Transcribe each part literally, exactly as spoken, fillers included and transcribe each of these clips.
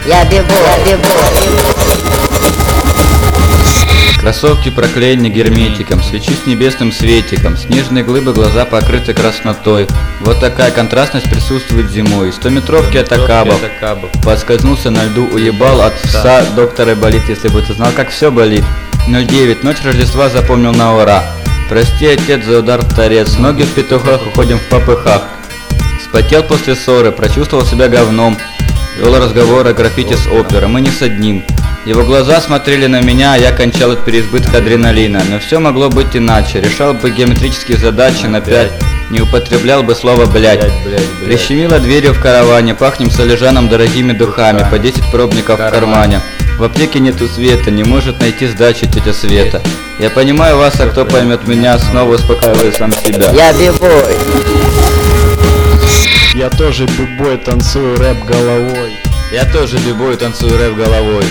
Я бибой, я бибой. Кроссовки проклеены герметиком, свечи с небесным светиком, снежные глыбы, глаза покрыты краснотой. Вот такая контрастность присутствует зимой. Стометровки атакабов, подскользнулся на льду, уебал от пса, доктора болит, если бы ты знал, как все болит. ноль девять, ночь Рождества запомнил на ура. Прости, отец, за удар в торец, ноги в петухах, уходим в попыхах. Вспотел после ссоры, прочувствовал себя говном, вел разговор о граффити с оперой, мы не с одним. Его глаза смотрели на меня, а я кончал от переизбытка адреналина. Но все могло быть иначе. Решал бы геометрические задачи на пять, не употреблял бы слово «блядь». Прищемило дверью в караване, пахнем солежаном дорогими духами, по десять пробников в кармане. В аптеке нету света, не может найти сдачи тетя Света. Я понимаю вас, а кто поймет меня, снова успокаиваю сам себя. Я бибой. Я тоже бибой, танцую рэп головой. Я тоже бибой, танцую рэп головой.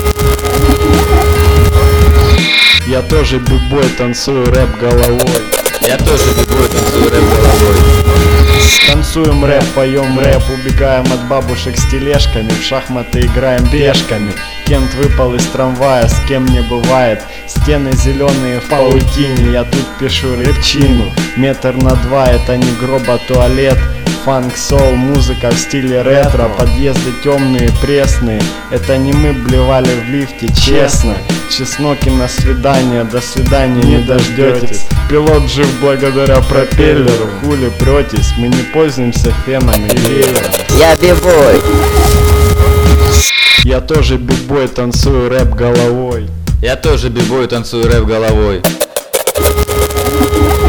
Я тоже бибой, танцую рэп головой. Я тоже бибой, танцую рэп головой. Танцуем рэп, поем рэп, убегаем от бабушек с тележками, в шахматы играем пешками. Кент выпал из трамвая, с кем не бывает. Стены зеленые в паутине, я тут пишу рэпчину. Метр на два, это не гроб, а туалет. Фанк, соул, музыка в стиле ретро. Подъезды темные, пресные. Это не мы блевали в лифте, честно. Чесноки на свидание, до свидания не дождетесь. Пилот жив благодаря пропеллеру. Хули претесь, мы не пользуемся феном и веером. Я бибой. Я тоже бибой, танцую рэп головой. Я тоже бибой, танцую рэп головой.